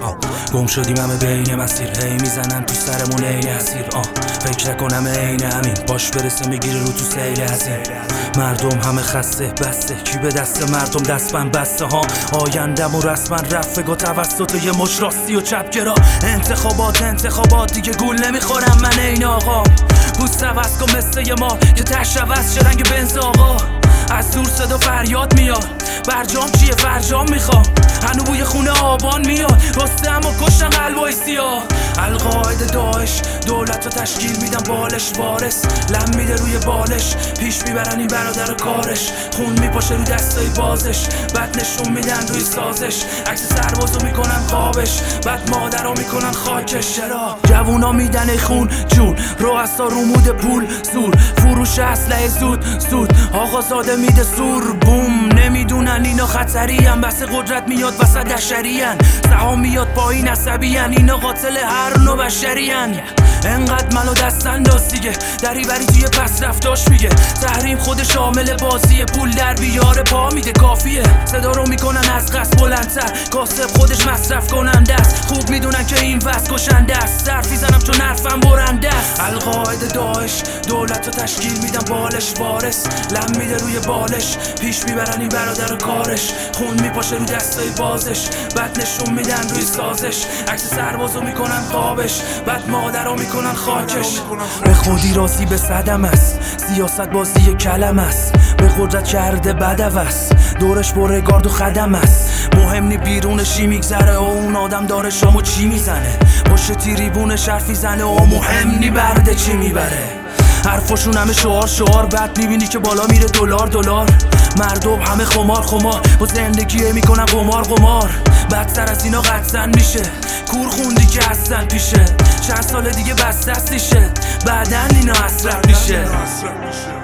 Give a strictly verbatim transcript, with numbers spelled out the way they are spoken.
گم شدیم همه بین مسیر، هی میزنن تو سرمون عین اسیر. آه فکر نکنم عین همین باش برسه میگیره رو تو سیل از این. مردم همه خسته بسته، کی به دست مردم دستبند بسته ها. آیندم و رسما رفقا توسط یه مش راستی و چپگرا. انتخابات انتخابات دیگه گول نمیخورم من این آقا. پوست عوض کن مثل یه مار که تش عوض شه رنگ بنز آقا. از دور صدا فریاد میاد، برجام چیه فرجام میخوام. هنو بوی خونه آبان میاد، راسته اما کشتن قلبای سیاه. القاعده داعش دولت رو تشکیل میدن بالش وارث. لم میده روی بالش، پیش میبرن این برادر کارش. خون میپاشه رو دستای بازش، بعد نشون میدن روی سازش. عکس سربازو میکنن خوابش، بعد مادرو میکنن خاکش. چرا جوونا میدن ای خون جون، رؤسا رومود پول زور. فروش اسلحه زود زود، آقازاده میده زور بوم. نمیدونن اینا خطرین، بس قدرت میاد وسط دشرین. سهام میاد پایین عصبین، اینا قاتل هر نوع بشرین. انقدر منو دست انداز دیگه، دری بری توی پس رفتاش میگه. تحریم خود شامل بازیه، پول در بیاره پا میده کافیه. صدا رو میکنن از قصد بلندتر، کاسب خودش مصرف کننده است. خوب میدونن که این وضع کشنده است، صرفی زنم چون حرفم برنده است. القاعده داعش دولت رو تشکیل میدن بالش وارث. لم میده روی بالش، پیش میبرن این برادر کارش. خون میپاشه رو دستای بازش، بعد نشون میدن روی سازش. عکس سربازو میکنن خوابش، بعد مادرو میکنن خاکش. به خودی راضی به صدم است، سیاست بازی کلم است. به قدرت کرده بدو است، دورش بره گارد و خدم است. مهم نی بیرونشی میگذره و اون آدم داره شامو چی میزنه. پشت تیریبونش حرفی زنه و مهم نی برده چی میبره. حرفاشون همه شعار شعار، بعد میبینی که بالا میره دلار دلار. مردم همه خمار خمار، با زندگی میکنن قمار قمار. بدتر از اینا قطعا میشه، کور خوندی که هستن پیشه. چند سال دیگه بس دستیشه، بعدن اینا حسرت میشه.